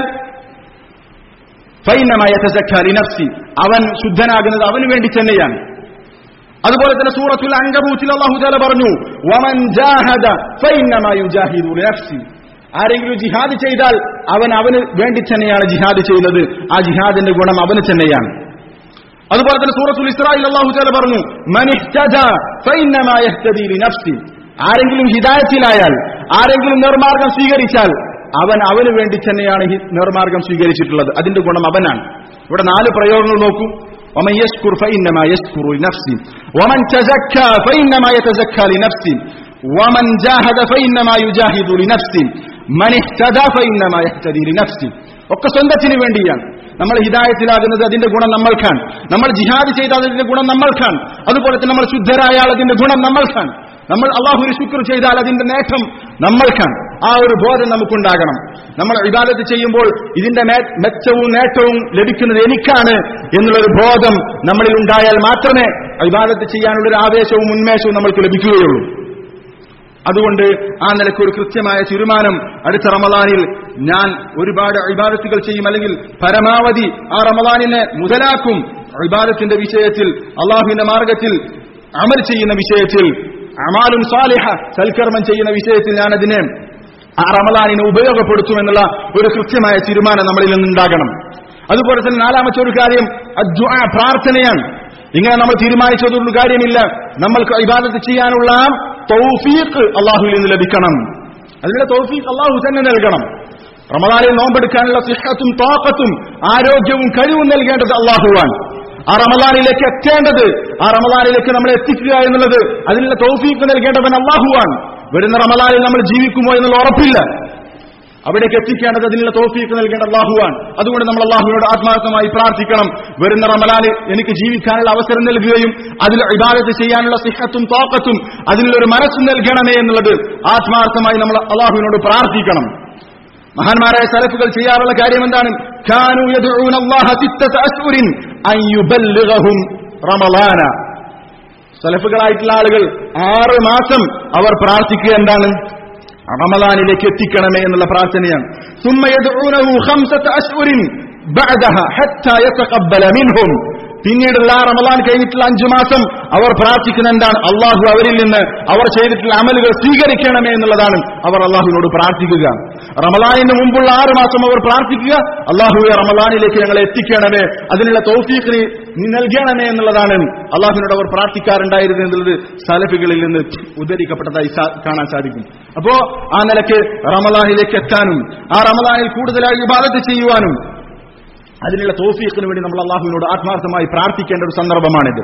ഫഇന്നമാ യതസക്ക ലിനഫ്സി, അവൻ ശുദ്ധനാകുന്നത് അവന് വേണ്ടി തന്നെയാണ്. അതുപോലെ തന്നെ സൂറത്തുൽ അൻകബൂത്തിൽ അല്ലാഹു തആല പറഞ്ഞു, വമൻ ജാഹദ ഫഇന്നമാ യുജാഹിദു ലിനഫ്സി. ആരെങ്കിലും ജിഹാദ് ചെയ്താൽ അവൻ അവന് വേണ്ടി തന്നെയാണ് ജിഹാദ് ചെയ്യുന്നത്. ആ ജിഹാദിന്റെ ഗുണം അവന് തന്നെയാണ്. അതുപോലെ തന്നെ സൂറത്തുൽ ഇസ്രായിൽ അല്ലാഹു തആല പറഞ്ഞു, മൻ ഇഹ്തദ ഫഇന്നമാ യഹ്തദി ലിനഫ്സി. ആരെങ്കിലും ഹിദായത്തിലായാൽ, ആരെങ്കിലും നിർമാർഗം സ്വീകരിച്ചാൽ അവൻ അവന് വേണ്ടി തന്നെയാണ് നിർമാർഗം സ്വീകരിച്ചിട്ടുള്ളത്. അതിന്റെ ഗുണം അവനാണ്. ഇവിടെ നാല് പ്രയോഗങ്ങൾ നോക്കൂ. ومن يشكر فإنما يشكر لنفسه ومن تزكى فإنما يتزكى لنفسه ومن جاهد فإنما يجاهد لنفسه من اهتدى فإنما يهتدي لنفسه. ഒക്കെ സ്വന്തത്തിന് വേണ്ടിയാണ്. നമ്മൾ ഹിദായത്തിലാകുന്നത് അതിന്റെ ഗുണം നമ്മൾക്കാണ്. നമ്മൾ ജിഹാദ് ചെയ്താൽ അതിന്റെ ഗുണം നമ്മൾക്കാണ്. അതുപോലെ തന്നെ നമ്മൾ ശുദ്ധരായാൽ അതിന്റെ ഗുണം നമ്മൾക്കാണ്. നമ്മൾ അല്ലാഹുവിന് ശുക്ർ ചെയ്താൽ അതിന്റെ നേട്ടം നമ്മൾക്കാണ്. ആ ഒരു ബോധം നമുക്കുണ്ടാകണം. നമ്മൾ ഇബാദത്ത് ചെയ്യുമ്പോൾ ഇതിന്റെ മെച്ചവും നേട്ടവും ലഭിക്കുന്നത് എനിക്കാണ് എന്നുള്ളൊരു ബോധം നമ്മളിൽ ഉണ്ടായാൽ മാത്രമേ ഇബാദത്ത് ചെയ്യാനുള്ളൊരു ആവേശവും ഉന്മേഷവും നമ്മൾക്ക് ലഭിക്കുകയുള്ളൂ. അതുകൊണ്ട് ആ നിലയ്ക്ക് ഒരു കൃത്യമായ തീരുമാനം, അടുത്ത റമളാനിൽ ഞാൻ ഒരുപാട് ഇബാദത്തുകൾ ചെയ്യും, അല്ലെങ്കിൽ പരമാവധി ആ റമളാനിനെ മുതലാക്കും. ഇബാദത്തിന്റെ വിഷയത്തിൽ, അള്ളാഹുവിന്റെ മാർഗത്തിൽ അമൽ ചെയ്യുന്ന വിഷയത്തിൽ, അമാലുൻ സാലിഹ, സൽക്കർമ്മം ചെയ്യുന്ന വിഷയത്തിൽ ഞാൻ അതിനെ ആ റമളാനിനെ ഉപയോഗപ്പെടുത്തുമെന്നുള്ള ഒരു കൃത്യമായ തീരുമാനം നമ്മളിൽ നിന്നുണ്ടാകണം. അതുപോലെ തന്നെ നാലാമത്തെ ഒരു കാര്യം അദ്ദുആ, പ്രാർത്ഥനയാണ്. ഇങ്ങനെ നമ്മൾ തീരുമാനിച്ചതൊരു കാര്യമില്ല. നമ്മൾക്ക് ഇബാദത്ത് ചെയ്യാനുള്ള തൗഫീഖ് അല്ലാഹുവിൽ നിന്ന് ലഭിക്കണം. അതിനുള്ള തൗഫീഖ് അല്ലാഹു തന്നെ നൽകണം. റമളാനിൽ നോമ്പെടുക്കാനുള്ള സിഹത്തും താഖത്തും ആരോഗ്യവും കഴിവും നൽകേണ്ടത് അല്ലാഹുവാണ്. ആ റമളാനിലേക്ക് എത്തേണ്ടത്, ആ റമളാനിലേക്ക് നമ്മൾ എത്തിക്കുക എന്നുള്ളത്, അതിനുള്ള തൗഫീഖ് നൽകേണ്ടവൻ അല്ലാഹുവാണ്. വരുന്ന റമളാനിൽ നമ്മൾ ജീവിക്കുമോ എന്നുള്ള ഉറപ്പില്ല. അവിടേക്ക് എത്തിക്കേണ്ടത്, അതിനുള്ള തൗഫീഖ് നൽകേണ്ട അല്ലാഹുവാണ്. അതുകൊണ്ട് നമ്മൾ അല്ലാഹുവിനോട് ആത്മാർത്ഥമായി പ്രാർത്ഥിക്കണം, വരുന്ന റമളാനിൽ എനിക്ക് ജീവിക്കാനുള്ള അവസരം നൽകുകയും അതിൽ ഇബാദത്ത് ചെയ്യാനുള്ള സിഹത്തും താഖത്തും അതിനുള്ളൊരു മനസ്സ് നൽകണമേ എന്നുള്ളത് ആത്മാർത്ഥമായി നമ്മൾ അല്ലാഹുവിനോട് പ്രാർത്ഥിക്കണം. മഹാന്മാരായ സലഫുകൾ ചെയ്യാറുള്ള കാര്യം എന്താണ്? കാനൂ യദ്ഊന അല്ലാഹ സിത്തത അശ്ഹുരിൻ അൻ യുബല്ലിഗഹും റമളാന. സലഫുകളായിട്ടുള്ള ആളുകൾ ആറ് മാസം അവർ പ്രാർത്ഥിക്കുക എന്താണ്? റമളാനിലേക്ക് എത്തിക്കണമേ എന്നുള്ള പ്രാർത്ഥനയാണ്. ثم يدعونه خمسة أشهر بعدها حتى يتقبل منهم. പിന്നീടുള്ള റമളാൻ കഴിഞ്ഞിട്ടുള്ള അഞ്ചു മാസം അവർ പ്രാർത്ഥിക്കുന്ന എന്താണ്? അള്ളാഹു അവരിൽ നിന്ന് അവർ ചെയ്തിട്ടുള്ള അമലുകൾ സ്വീകരിക്കണമേ എന്നുള്ളതാണ് അവർ അള്ളാഹുവിനോട് പ്രാർത്ഥിക്കുക. റമളാനിന് മുമ്പുള്ള ആറ് മാസം അവർ പ്രാർത്ഥിക്കുക, അള്ളാഹുവെ റമളാനിലേക്ക് ഞങ്ങളെ എത്തിക്കണമേ, അതിനുള്ള തൗഫീഖ് നീ നൽകണമേ എന്നുള്ളതാണ് അള്ളാഹുവിനോട് അവർ പ്രാർത്ഥിക്കാറുണ്ടായിരുന്നു എന്നുള്ളത് സലഫികളിൽ നിന്ന് ഉദ്ധരിക്കപ്പെട്ടതായി കാണാൻ സാധിക്കും. അപ്പോ ആ നിലയ്ക്ക് റമളാനിലേക്ക് എത്താനും ആ റമളാനിൽ കൂടുതലായി ഇബാദത്ത് ചെയ്യുവാനും അതിനുള്ള തൗഫീഖിന് വേണ്ടി നമ്മൾ അള്ളാഹുവിനോട് ആത്മാർത്ഥമായി പ്രാർത്ഥിക്കേണ്ട ഒരു സന്ദർഭമാണിത്.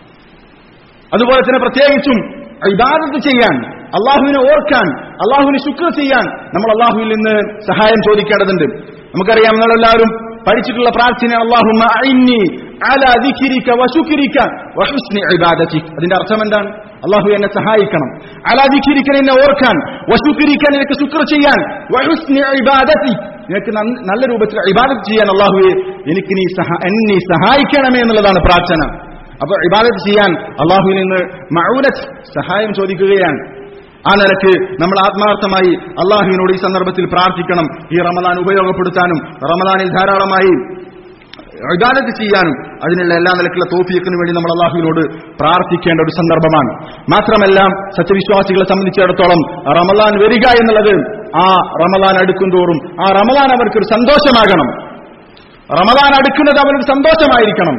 അതുപോലെ തന്നെ പ്രത്യേകിച്ചും ഇബാദത്ത് ചെയ്യാൻ, അള്ളാഹുവിനെ ഓർക്കാൻ, അള്ളാഹുവിന് ശുക്ർ ചെയ്യാൻ നമ്മൾ അള്ളാഹുവിൽ നിന്ന് സഹായം ചോദിക്കേണ്ടതുണ്ട്. നമുക്കറിയാം, നമ്മളെല്ലാവരും പഠിച്ചിട്ടുള്ള പ്രാർത്ഥന അല്ലാഹുമ്മ അഇന്നി അലാ ദിക്രിക വശുക്രിക വഹുസ്നി ഇബാദതിക. അതിന്റെ അർത്ഥം എന്താണ്? അള്ളാഹു എന്നെ സഹായിക്കണം, അലാ ദിക്രിക എന്നെ ഓർക്കാൻ, വശുക്രിക നിനക്ക് ശുക്ർ ചെയ്യാൻ, വഹുസ്നി ഇബാദതി നിനക്ക് നല്ല രൂപത്തിൽ ഇബാദത്ത് ചെയ്യാൻ അള്ളാഹുവെ എനിക്ക് നീ എന്നെ സഹായിക്കണമേ എന്നുള്ളതാണ് പ്രാർത്ഥന. അപ്പൊ ഇബാദത്ത് ചെയ്യാൻ അള്ളാഹുവിൽ നിന്ന് മഅൂനത്ത് സഹായം ചോദിക്കുകയാണ്. ആ നിലയ്ക്ക് നമ്മൾ ആത്മാർത്ഥമായി അള്ളാഹുവിനോട് ഈ സന്ദർഭത്തിൽ പ്രാർത്ഥിക്കണം. ഈ റമളാൻ ഉപയോഗപ്പെടുത്താനും റമളാനിൽ ധാരാളമായി ഇബാദത്ത് ചെയ്യാനും അതിനുള്ള എല്ലാ നിലക്കുള്ള തൗഫീഖിന് വേണ്ടി നമ്മൾ അള്ളാഹുവിനോട് പ്രാർത്ഥിക്കേണ്ട ഒരു സന്ദർഭമാണ്. മാത്രമല്ല, സത്യവിശ്വാസികളെ സംബന്ധിച്ചിടത്തോളം റമളാൻ വരിക എന്നുള്ളത് ആ റമളാൻ അടുക്കും തോറും ആ റമളാൻ അവർക്കൊരു സന്തോഷമാകണം. റമളാൻ അടുക്കുന്നത് അവർക്ക് സന്തോഷമായിരിക്കണം.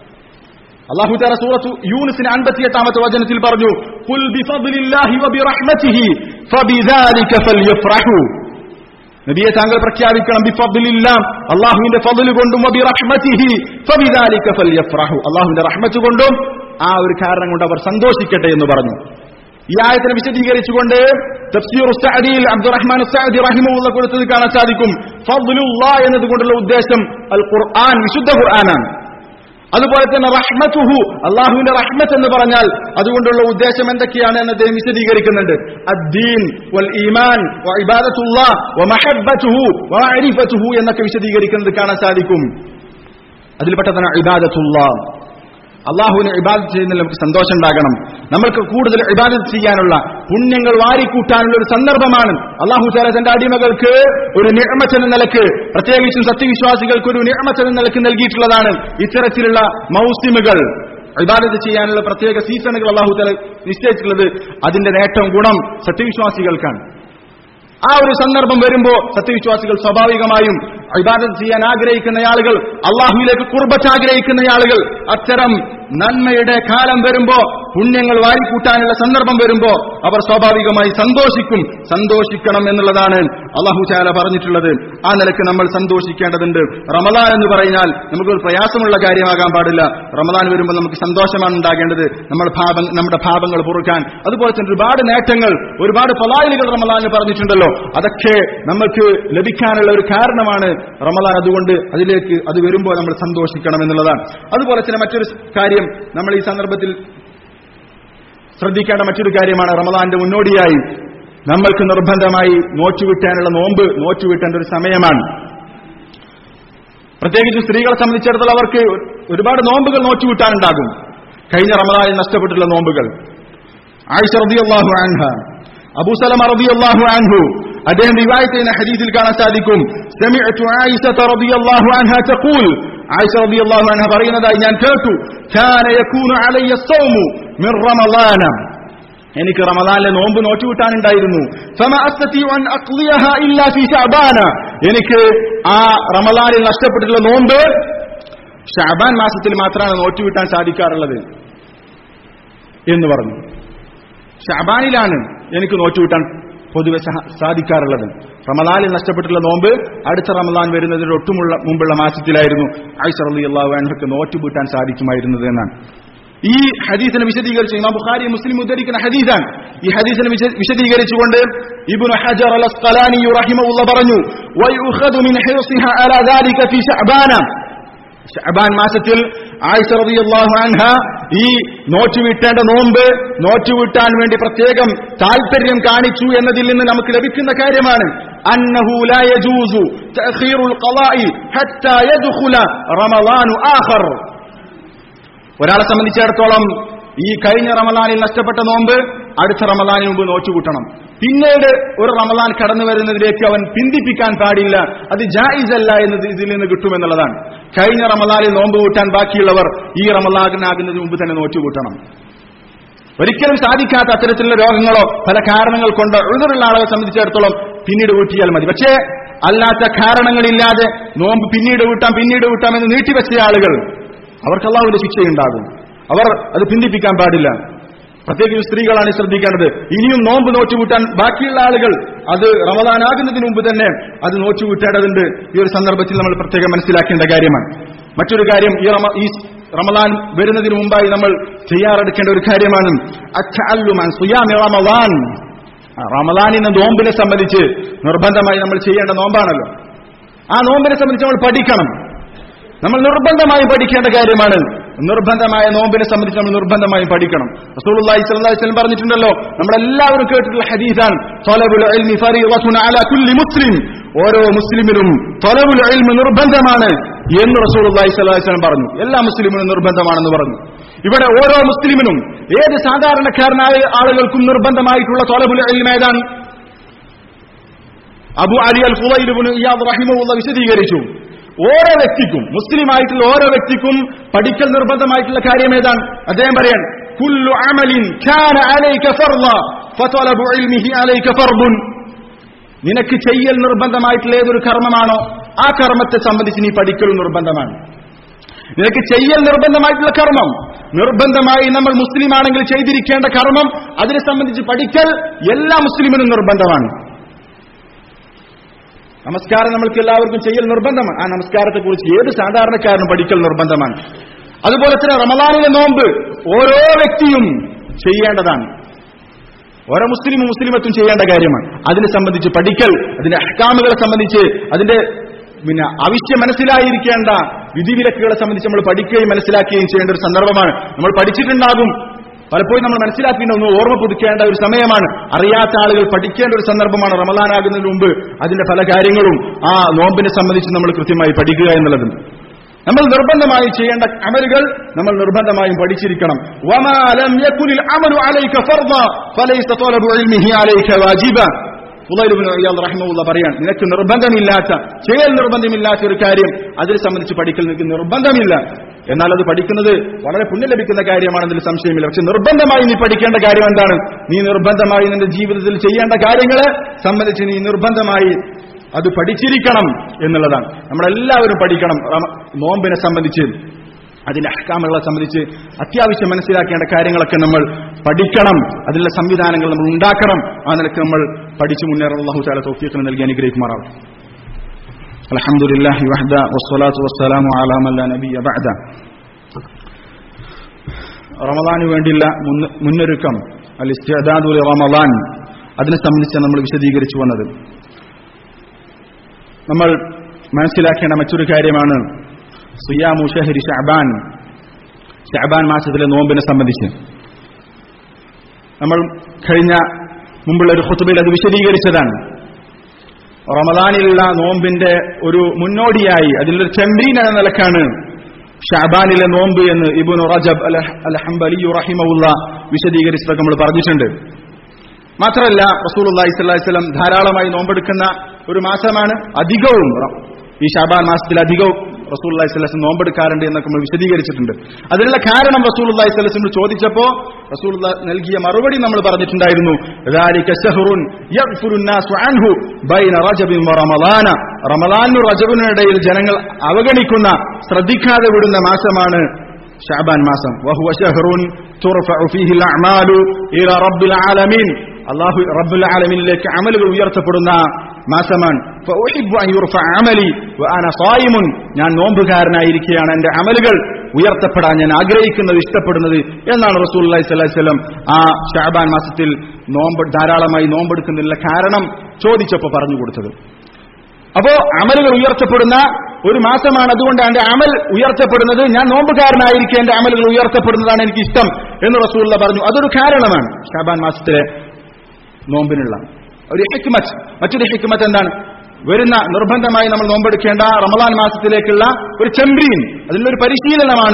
അല്ലാഹു തആല സൂറത്തു യൂനുസിന്റെ അൻപത്തിയെട്ടാമത്തെ വചനത്തിൽ പറഞ്ഞു, ഖുൽ ബിഫദ്ലില്ലാഹി വബിറഹ്മതിഹി ഫബിദാലിക ഫൽയഫ്റഹു. നബിയെ താങ്കൾ പ്രഖ്യാപിക്കണം, ബിഫദ്ലില്ലാഹ് അല്ലാഹുവിന്റെ ഫദ്ൽ കൊണ്ടും വബിറഹ്മതിഹി ഫബിദാലിക ഫൽയഫ്റഹു അല്ലാഹുവിന്റെ റഹ്മത്ത് കൊണ്ടും ആ ഒരു കാരണം കൊണ്ട് അവർ സന്തോഷിക്കട്ടെ എന്ന് പറഞ്ഞു. ഈ ആയത്തിനെ വിശദീകരിച്ചുകൊണ്ട് തഫ്സീർ സഅദിയിൽ അബ്ദുറഹ്മാൻ സഅദി റഹിമഹുല്ലാഹ് കൊടുത്തത് കാണാൻ സാധിക്കും. ഫദ്ലുല്ലാഹ് എന്നതുകൊണ്ടുള്ള ഉദ്ദേശം അൽ ഖുർആൻ, വിശുദ്ധ ഖുർആനാണ്. അതുപോലെ തന്നെ റഹ്മത്തുഹു അല്ലാഹുവിന്റെ റഹ്മത്ത് എന്ന് പറഞ്ഞാൽ അതുകൊണ്ടുള്ള ഉദ്ദേശം എന്തൊക്കെയാണ് എന്ന് അദ്ദേഹം വിശദീകരിക്കുന്നുണ്ട്. അദ്ദീൻ വൽ ഈമാൻ വ ഇബാദത്തുല്ലാഹ് വ മഹബ്ബത്തുഹു വ മഅരിഫത്തുഹു എന്നൊക്കെ വിശദീകരിക്കുന്നത് കാണാൻ സാധിക്കും. അതിൽപ്പെട്ടതാണ് ഇബാദത്തുല്ലാഹ്. അള്ളാഹുവിനെ ഇബാദത്ത് ചെയ്യുന്നതിൽ നമുക്ക് സന്തോഷം ഉണ്ടാകണം. നമ്മൾക്ക് കൂടുതൽ ഇബാദത്ത് ചെയ്യാനുള്ള പുണ്യങ്ങൾ വാരിക്കൂട്ടാനുള്ള ഒരു സന്ദർഭമാണ് അള്ളാഹു തആല തന്റെ അടിമകൾക്ക് ഒരു നിഅമത്ത് എന്ന നിലക്ക്, പ്രത്യേകിച്ചും സത്യവിശ്വാസികൾക്ക് ഒരു നിഅമത്ത് എന്ന നിലക്ക് നൽകിയിട്ടുള്ളതാണ് ഇത്തരത്തിലുള്ള മൗസിമുകൾ. ഇബാദത്ത് ചെയ്യാനുള്ള പ്രത്യേക സീസണുകൾ അള്ളാഹു തആല നിശ്ചയിച്ചിട്ടുള്ളത് അതിന്റെ നേട്ടം ഗുണം സത്യവിശ്വാസികൾക്കാണ്. ആ ഒരു സന്ദർഭം വരുമ്പോ സത്യവിശ്വാസികൾ സ്വാഭാവികമായും ഇബാദത്ത് ചെയ്യാൻ ആഗ്രഹിക്കുന്ന ആളുകൾ, അള്ളാഹുവിലേക്ക് ഖുർബത്ത് ആഗ്രഹിക്കുന്ന ആളുകൾ, അത്തരം നന്മയുടെ കാലം വരുമ്പോ, പുണ്യങ്ങൾ വാരിക്കൂട്ടാനുള്ള സന്ദർഭം വരുമ്പോ അവർ സ്വാഭാവികമായി സന്തോഷിക്കും. സന്തോഷിക്കണം എന്നുള്ളതാണ് അള്ളാഹു തആല പറഞ്ഞിട്ടുള്ളത്. ആ നിലയ്ക്ക് നമ്മൾ സന്തോഷിക്കേണ്ടതുണ്ട്. റമളാൻ എന്ന് പറഞ്ഞാൽ നമുക്കൊരു പ്രയാസമുള്ള കാര്യമാകാൻ പാടില്ല. റമളാൻ വരുമ്പോൾ നമുക്ക് സന്തോഷമാണ് ഉണ്ടാകേണ്ടത്. നമ്മുടെ പാപം നമ്മുടെ പാപങ്ങൾ പൊറുക്കാൻ, അതുപോലെ തന്നെ ഒരുപാട് നേട്ടങ്ങൾ, ഒരുപാട് ഫളായിലുകൾ റമളാനിൽ പറഞ്ഞിട്ടുണ്ടല്ലോ. അതൊക്കെ നമുക്ക് ലഭിക്കാനുള്ള ഒരു കാരണമാണ് റമളാൻ. അതുകൊണ്ട് അതിലേക്ക് അത് വരുമ്പോൾ നമ്മൾ സന്തോഷിക്കണം എന്നുള്ളതാണ്. അതുപോലെ തന്നെ മറ്റൊരു കാര്യം നമ്മൾ ഈ സന്ദർഭത്തിൽ ശ്രദ്ധിക്കേണ്ട മറ്റൊരു കാര്യമാണ്, റമളാന്റെ മുന്നോടിയായി നമ്മൾക്ക് നിർബന്ധമായി നോറ്റുവിട്ടാനുള്ള നോമ്പ് നോറ്റുവിട്ടേണ്ട ഒരു സമയമാണ്. പ്രത്യേകിച്ച് സ്ത്രീകളെ സംബന്ധിച്ചിടത്തോളം അവർക്ക് ഒരുപാട് നോമ്പുകൾ നോറ്റുവിട്ടാനുണ്ടാകും. കഴിഞ്ഞ റമളാനിൽ നഷ്ടപ്പെട്ടുള്ള നോമ്പുകൾ. ആയിഷ റളിയല്ലാഹു അൻഹ, അബൂ സലമ റളിയല്ലാഹു അൻഹു അദ്ദേഹം റിവായത്ത് ചെയ്യുന്ന ഹദീസിൽ കാണാൻ സാധിക്കും, സമിഅതു ആയിഷത റളിയല്ലാഹു അൻഹ തഖൂൽ, ആയിഷ റളിയല്ലാഹു അൻഹ പറയുന്നതായി ഞാൻ കേട്ടു, കാന യകൂനു അലയ്യ സൗമു മിൻ റമളാന, എനിക്ക് റമളാനിലെ നോമ്പ് നോറ്റുവിട്ടാനുണ്ടായിരുന്നു. ഫമാ അസ്തതിഉ അൻ അഖ്ളിയഹാ ഇല്ലാ ഫീ ശഅബാന, എനിക്ക് ആ റമളാനിൽ നഷ്ടപ്പെട്ടിട്ടുള്ള നോമ്പ് ശഅബാൻ മാസത്തിൽ മാത്രമാണ് നോറ്റുവിട്ടാൻ സാധിക്കാറുള്ളത് എന്ന് പറഞ്ഞു. ശഅബാനിലാണ് എനിക്ക് നോറ്റുവിട്ടാൻ പൊതുവെ സാധിക്കാറുള്ളത്. റമളാനിൽ നഷ്ടപ്പെട്ടുള്ള നോമ്പ് അടുത്ത റമളാൻ വരുന്നതിന് ഒട്ടുമുള്ള മുമ്പുള്ള മാസത്തിലായിരുന്നു ആയിഷ റളിയല്ലാഹു അൻഹയ്ക്ക് നോറ്റുവിട്ടാൻ സാധിക്കുമായിരുന്നത് എന്നാണ്. ഈ ഹദീസിനെ വിശദീകരിച്ച് ഇമാം ബുഖാരി മുസ്ലിം ഉദ്ധരിക്കുന്ന ഹദീസാണ്. ഈ ഹദീസിനെ വിശദീകരിച്ചുകൊണ്ട് ഇബ്നു ഹജർ അൽ അസ്ഖലാനി റഹിമഹുല്ലാഹ് പറഞ്ഞു, വയുഖദു മിൻ ഹിർസിഹാ അലാ ദാലിക ഫീ ശഅബാന, ശഅബാൻ മാസത്തിൽ ആയിഷ റളിയല്ലാഹു അൻഹ ഈ നോറ്റുവിട്ടേണ്ട നോമ്പ് നോറ്റുവിട്ടാൻ വേണ്ടി പ്രത്യേകം താൽപര്യം കാണിച്ചു എന്നതിൽ നിന്ന് നമുക്ക് ലഭിക്കുന്ന കാര്യമാണ്, അന്നഹു ലാ യജൂസു തഅഖീറുൽ ഖളാഇ ഹത്താ യദ്ഖുല റമളാനു ആഖർ. ഒരാളെ സംബന്ധിച്ചിടത്തോളം ഈ കഴിഞ്ഞ റമളാനിൽ നഷ്ടപ്പെട്ട നോമ്പ് അടുത്ത റമളാനിന് മുമ്പ് നോച്ചുകൂട്ടണം. പിന്നീട് ഒരു റമളാൻ കടന്നു വരുന്നതിലേക്ക് അവൻ പിന്തിപ്പിക്കാൻ പാടില്ല. അത് ജായിസ് അല്ല എന്നത് ഇതിൽ നിന്ന് കിട്ടുമെന്നുള്ളതാണ്. കഴിഞ്ഞ റമളാനിൽ നോമ്പ് കൂട്ടാൻ ബാക്കിയുള്ളവർ ഈ റമളാനാകുന്നതിന് മുമ്പ് തന്നെ നോച്ചുകൂട്ടണം. ഒരിക്കലും സാധിക്കാത്ത അത്തരത്തിലുള്ള രോഗങ്ങളോ പല കാരണങ്ങൾ കൊണ്ട് ഉഴുതുള്ള ആളെ സംബന്ധിച്ചിടത്തോളം പിന്നീട് വീട്ടിയാൽ മതി. പക്ഷേ അല്ലാത്ത കാരണങ്ങളില്ലാതെ നോമ്പ് പിന്നീട് വീട്ടാം പിന്നീട് വീട്ടാം എന്ന് നീട്ടിവെച്ച ആളുകൾ അവർക്ക് അല്ലാഹുവിന്റെ ശിക്ഷയുണ്ടാകും. അവർ അത് പിന്തിപ്പിക്കാൻ പാടില്ല. പ്രത്യേകിച്ച് സ്ത്രീകളാണ് ശ്രദ്ധിക്കേണ്ടത്. ഇനിയും നോമ്പ് നോച്ചുകൂട്ടാൻ ബാക്കിയുള്ള ആളുകൾ അത് റമളാനാകുന്നതിന് മുമ്പ് തന്നെ അത് നോച്ചുകൂട്ടേണ്ടതുണ്ട്. ഈ ഒരു സന്ദർഭത്തിൽ നമ്മൾ പ്രത്യേകം മനസ്സിലാക്കേണ്ട കാര്യമാണ്. മറ്റൊരു കാര്യം, ഈ റമ ഈ റമളാൻ വരുന്നതിന് മുമ്പായി നമ്മൾ തയ്യാറെടുക്കേണ്ട ഒരു കാര്യമാണ് അത്തഅല്ലുമൻ സിയാമി റമളാൻ. റമളാനിന്റെ നോമ്പിനെ സംബന്ധിച്ച് നിർബന്ധമായി നമ്മൾ ചെയ്യേണ്ട നോമ്പാണല്ലോ. ആ നോമ്പിനെ സംബന്ധിച്ച് നമ്മൾ പഠിക്കണം. നമ്മൾ നിർബന്ധമായും പഠിക്കേണ്ട കാര്യമാണ്. നിർബന്ധമായ നോമ്പിനെ സംബന്ധിച്ച് നമ്മൾ നിർബന്ധമായും പഠിക്കണം. റസൂലുള്ളാഹി സ്വല്ലല്ലാഹു അലൈഹി വസല്ലം പറഞ്ഞിട്ടുണ്ടല്ലോ, നമ്മളെല്ലാവരും കേട്ടിട്ടുള്ള ഹദീസാണ്, ത്വലബുൽ ഇൽമി ഫരീളത്തുൻ അലാ കുല്ലി മുസ്ലിം. ഓരോ മുസ്ലിമിനും ത്വലബുൽ ഇൽമി നിർബന്ധമാണ് എന്ന് റസൂലുള്ളാഹി സ്വല്ലല്ലാഹു അലൈഹി വസല്ലം പറഞ്ഞു. എല്ലാ മുസ്ലിമിനും നിർബന്ധമാണെന്ന് പറഞ്ഞു. ഇവിടെ ഓരോ മുസ്ലിമിനും, ഏത് സാധാരണക്കാരനായ ആളുകൾക്കും നിർബന്ധമായിട്ടുള്ള ത്വലബുൽ ഇൽമി ഏതാണ്? അബു അലി അൽ ഫുളൈൽ ഇബ്നു ഇയാദ് റഹിമഹുല്ലാഹ് വിശദീകരിച്ചു. ഓരോ വ്യക്തിക്കും, മുസ്ലിമായിട്ടുള്ള ഓരോ വ്യക്തിക്കും പഠിക്കൽ നിർബന്ധമായിട്ടുള്ള കാര്യം ഏതാണ്? അദ്ദേഹം പറയാൻ, കുല്ലു അമലിൻ കാന അലൈക ഫർള ഫതലബു ഇൽമിഹി അലൈക ഫർദുൻ. നിനക്ക് ചെയ്യൽ നിർബന്ധമായിട്ടുള്ള ഏതൊരു കർമ്മമാണോ ആ കർമ്മത്തെ സംബന്ധിച്ച് നീ പഠിക്കൽ നിർബന്ധമാണ്. നിനക്ക് ചെയ്യൽ നിർബന്ധമായിട്ടുള്ള കർമ്മം, നിർബന്ധമായി നമ്മൾ മുസ്ലിം ആണെങ്കിൽ ചെയ്തിരിക്കേണ്ട കർമ്മം, അതിനെ സംബന്ധിച്ച് പഠിക്കൽ എല്ലാ മുസ്ലിമിനും നിർബന്ധമാണ്. നമസ്കാരം നമ്മൾക്ക് എല്ലാവർക്കും ചെയ്യൽ നിർബന്ധമാണ്. ആ നമസ്കാരത്തെ കുറിച്ച് ഏത് സാധാരണക്കാരനും പഠിക്കൽ നിർബന്ധമാണ്. അതുപോലെ തന്നെ റമളാനിലെ നോമ്പ് ഓരോ വ്യക്തിയും ചെയ്യേണ്ടതാണ്. ഓരോ മുസ്ലിമും മുസ്ലിമത്തും ചെയ്യേണ്ട കാര്യമാണ്. അതിനെ സംബന്ധിച്ച് പഠിക്കൽ, അതിന്റെ അഹ്കാമുകളെ സംബന്ധിച്ച്, അതിന്റെ പിന്നെ ആവശ്യം മനസ്സിലായിരിക്കേണ്ട വിധിവിലക്കുകളെ സംബന്ധിച്ച് നമ്മൾ പഠിക്കുകയും മനസ്സിലാക്കുകയും ചെയ്യേണ്ട ഒരു സന്ദർഭമാണ്. നമ്മൾ പഠിച്ചിട്ടുണ്ടാകും, പലപ്പോഴും നമ്മൾ മനസ്സിലാക്കേണ്ട ഒന്ന് ഓർമ്മ പുതുക്കേണ്ട ഒരു സമയമാണ്. അറിയാത്ത ആളുകൾ പഠിക്കേണ്ട ഒരു സന്ദർഭമാണ് റമളാനാകുന്നതിന് മുമ്പ്. അതിന്റെ പല കാര്യങ്ങളും ആ നോമ്പിനെ സംബന്ധിച്ച് നമ്മൾ കൃത്യമായി പഠിക്കുക എന്നുള്ളതും. നമ്മൾ നിർബന്ധമായി ചെയ്യേണ്ട അമലുകൾ നമ്മൾ നിർബന്ധമായും പഠിച്ചിരിക്കണം. വമാ ലം യകുനിൽ അമലു അലൈക ഫർദ ഫലൈസ തലബു ഇൽമിഹി അലൈക വാജിബ. ഫുളൈൽ ഇബ്നു ഇയാദ് റഹിമഹുല്ലാഹ് പറയാൻ, നിനക്ക് നിർബന്ധമില്ലാത്ത, ചെയ്യൽ നിർബന്ധമില്ലാത്ത ഒരു കാര്യം അതിനെ സംബന്ധിച്ച് പഠിക്കൽ നിനക്ക് നിർബന്ധമില്ല. എന്നാൽ അത് പഠിക്കുന്നത് വളരെ പുണ്യം ലഭിക്കുന്ന കാര്യമാണെന്നതിൽ സംശയമില്ല. പക്ഷെ നിർബന്ധമായി നീ പഠിക്കേണ്ട കാര്യം എന്താണ്? നീ നിർബന്ധമായി നിന്റെ ജീവിതത്തിൽ ചെയ്യേണ്ട കാര്യങ്ങളെ സംബന്ധിച്ച് നീ നിർബന്ധമായി അത് പഠിച്ചിരിക്കണം എന്നുള്ളതാണ്. നമ്മളെല്ലാവരും പഠിക്കണം. നോമ്പിനെ സംബന്ധിച്ച്, അതിന്റെ അഹ്കാമുകളെ സംബന്ധിച്ച് അത്യാവശ്യം മനസ്സിലാക്കേണ്ട കാര്യങ്ങളൊക്കെ നമ്മൾ പഠിക്കണം. അതിനുള്ള സംവിധാനങ്ങൾ നമ്മൾ ഉണ്ടാക്കണം. ആ നിലയ്ക്ക് നമ്മൾ പഠിച്ചു മുന്നേറാൻ അല്ലാഹു തആല തൗഫീഖ് നൽകി അനുഗ്രഹിക്കുമാറാവട്ടെ. അൽഹംദുലില്ലാഹി വഹ്ദ വസ്സലാത്തു വസ്സലാമു അലാ മൻ ലാ നബിയ ബഅദ. റമളാനു വേണ്ടിയുള്ള മുന്നൊരുക്കം, അൽ ഇസ്തിഅദാദു ലി റമളാൻ, അതിനെ സംബന്ധിച്ച് നമ്മൾ വിശദീകരിച്ചു വന്നത്. നമ്മൾ മനസ്സിലാക്കേണ്ട മറ്റൊരു കാര്യമാണ് സിയാമു ശഹരി ശഅബാൻ, ശഅബാൻ മാസത്തിലെ നോമ്പിനെ സംബന്ധിച്ച്. നമ്മൾ കഴിഞ്ഞ മുമ്പുള്ള ഒരു ഖുതുബയിൽ അത് വിശദീകരിച്ചതാണ്. റമളാനിലുള്ള നോമ്പിന്റെ ഒരു മുന്നോടിയായി, അതിലൊരു ചെമ്പീൻ എന്ന നിലക്കാണ് ശഅബാനിലെ നോമ്പ് എന്ന് ഇബ്നു റജബ് അൽ ഹംബലി റഹിമഹുല്ലാഹ് വിശദീകരിച്ചതൊക്കെ നമ്മൾ പറഞ്ഞിട്ടുണ്ട്. മാത്രമല്ല റസൂലുള്ളാഹി സ്വല്ലല്ലാഹു അലൈഹി വസല്ലം ധാരാളമായി നോമ്പെടുക്കുന്ന ഒരു മാസമാണ്. അധികവും ഈ ശഅബാൻ മാസത്തിൽ അധികവും റസൂലുള്ളാഹി സ്വല്ലല്ലാഹു അലൈഹി വസല്ലം നോമ്പെടുക്കാറുണ്ട് എന്നൊക്കെ നമ്മൾ വിശദീകരിച്ചിട്ടുണ്ട്. അതിനുള്ള കാരണം റസൂലുള്ളാഹി സ്വല്ലല്ലാഹു അലൈഹി വസല്ലം ചോദിച്ചപ്പോ റസൂലുള്ളാഹി നൽകിയ മറുപടി നമ്മൾ പറഞ്ഞിട്ടുണ്ടായിരുന്നു. ദാലിക ശഹ്റുൻ യഗ്ഫുറു നാസു അൻഹു ബൈന റജബിൻ വ റമളാന. റമളാനും റജബിനും ഇടയിൽ ജനങ്ങൾ അവഗണിക്കുന്ന, ശ്രദ്ധിക്കാതെ വിടുന്ന മാസമാണ് ശഅബാൻ മാസം. വഹുവ ശഹ്റുൻ തുർഫഉ ഫീഹി അൽ അഅമാലു ഇലാ റബ്ബിൽ ആലമീൻ. അല്ലാഹു റബ്ബുൽ ആലമീനിലേക്ക് അമലുകൾ ഉയർത്തപ്പെടുന്ന മാസമാണ്. ഫഉഹിബ്ബു അൻ യുർഫഅ അമലി വഅന സായിമുൻ. ഞാൻ നോമ്പുകാരനായിരിക്കുകയാണ് എന്റെ അമലുകൾ ഉയർത്തപ്പെടാൻ ഞാൻ ആഗ്രഹിക്കുന്നത്, ഇഷ്ടപ്പെടുന്നത് എന്നാണ് റസൂലുള്ളാഹി സ്വല്ലല്ലാഹു അലൈഹി വസല്ലം ആ ശഅബാൻ മാസത്തിൽ നോമ്പ് ധാരാളമായി നോമ്പെടുക്കുന്നതിനുള്ള കാരണം ചോദിച്ചപ്പോൾ പറഞ്ഞു കൊടുത്തത്. അപ്പോ അമലുകൾ ഉയർത്തപ്പെടുന്ന ഒരു മാസമാണ്. അതുകൊണ്ട് എന്റെ അമൽ ഉയർത്തപ്പെടുന്നത്, ഞാൻ നോമ്പുകാരനായിരിക്കെ എന്റെ അമലുകൾ ഉയർത്തപ്പെടുന്നതാണ് എനിക്ക് ഇഷ്ടം എന്ന് റസൂലുള്ളാഹി പറഞ്ഞു. അതൊരു കാരണമാണ് ശഅബാൻ മാസത്തിലെ നോമ്പിനുള്ള ഒരു ഹിക്മത്ത്. മറ്റൊരു ഹിക്മത്ത് എന്താണ്? വരുന്ന നിർബന്ധമായി നമ്മൾ നോമ്പെടുക്കേണ്ട റമളാൻ മാസത്തിലേക്കുള്ള ഒരു ചെമ്പ്രീൻ, അതിലൊരു പരിശീലനമാണ്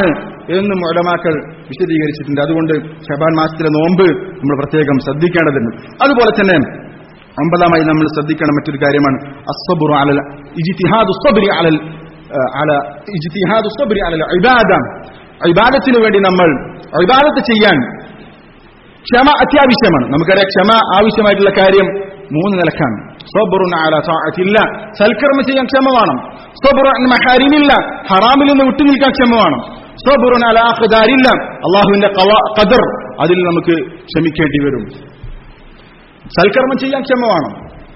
എന്നും ഉലമാക്കൾ വിശദീകരിച്ചിട്ടുണ്ട്. അതുകൊണ്ട് ശഅബാൻ മാസത്തിലെ നോമ്പ് നമ്മൾ പ്രത്യേകം ശ്രദ്ധിക്കേണ്ടതുണ്ട്. അതുപോലെ തന്നെ ഒമ്പതാമായി നമ്മൾ ശ്രദ്ധിക്കേണ്ട മറ്റൊരു കാര്യമാണ് അസ്സബ്റു അലൽ ഇജ്തിഹാദു സബ്രി അലൽ അല ഇജ്തിഹാദു സബ്രി അലൽ ഇബാദ. ഇബാദത്തിന് വേണ്ടി നമ്മൾ ഇബാദത്ത് ചെയ്യാൻ ക്ഷമ അത്യാവശ്യമാണ്. നമുക്കറിയാം ക്ഷമ ആവശ്യമായിട്ടുള്ള കാര്യം മൂന്ന് നിലക്കാണ്. സബ്റുൻ അലാ തഅത്തില്ലാഹ്, സൽക്കർമ്മം ചെയ്യാൻ ക്ഷമ വേണം. സബ്റുൻ അൻ മഹാരിമില്ലാഹ്, ഹറാമിൽ നിന്ന് വിട്ടുനിൽക്കാൻ ക്ഷമ വേണം. സബ്റുൻ അലാ അഖ്ദാരില്ലാഹ്, അല്ലാഹുവിന്റെ ഖദർ അതിൽ നമുക്ക് ക്ഷമിക്കേണ്ടി വരും. സൽക്കർമ്മം ചെയ്യാൻ ക്ഷമ വേണം,